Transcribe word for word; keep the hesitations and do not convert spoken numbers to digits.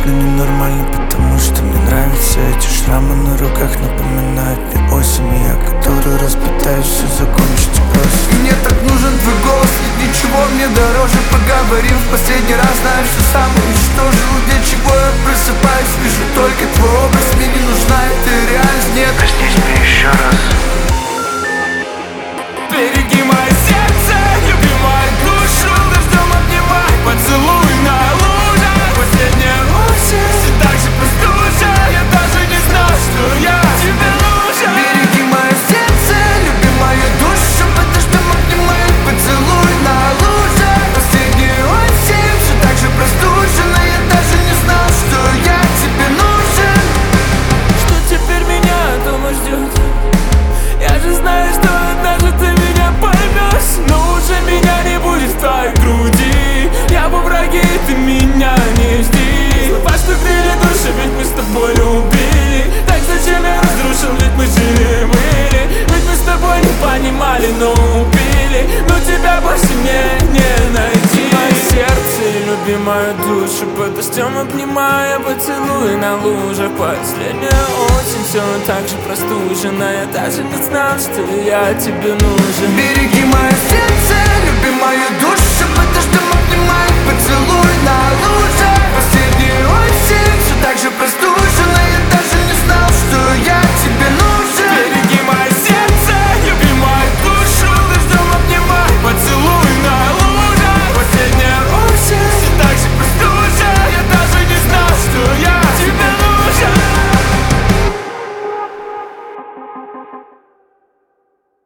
но ненормально, потому что мне нравятся эти шрамы на руках. Напоминают мне осень, и я который раз пытаюсь все закончить просто. Мне так нужен твой голос, ведь ничего мне дороже. Поговорим в последний раз, знаю, что сам уничтожил. Для чего я просыпаюсь, вижу только твой образ. Мне не нужна эта реальность, нет. Простись мне еще раз. Береги мое сердце, люби мою душу. Дождем обнимай, поцелуй на лужах. Последняя осень, все так же простужа. Я даже не знал, что я тебе нужен. Береги мое сердце, люби мою душу. Под дождем обнимай, поцелуй на лужах. Последняя осень, все так же простужена. Я даже не знал, что я тебе нужен. Что теперь меня дома ждет? Я же знаю, что однажды ты меня поймешь. Но уже меня не будет в твоей груди. Я во враге, ты меня не жди. Слова, что грели души, ведь мы с тобой любили. Так зачем я разрушил, ведь мы жили, были. Ведь мы с тобой не понимали, но убили. Но тебя больше мне не найти. Мое сердце, люби мою душу. Под дождем обнимая, поцелуй на лужах. Последняя осень, все так же простужена. Я даже не знал, что я тебе нужен. Береги мою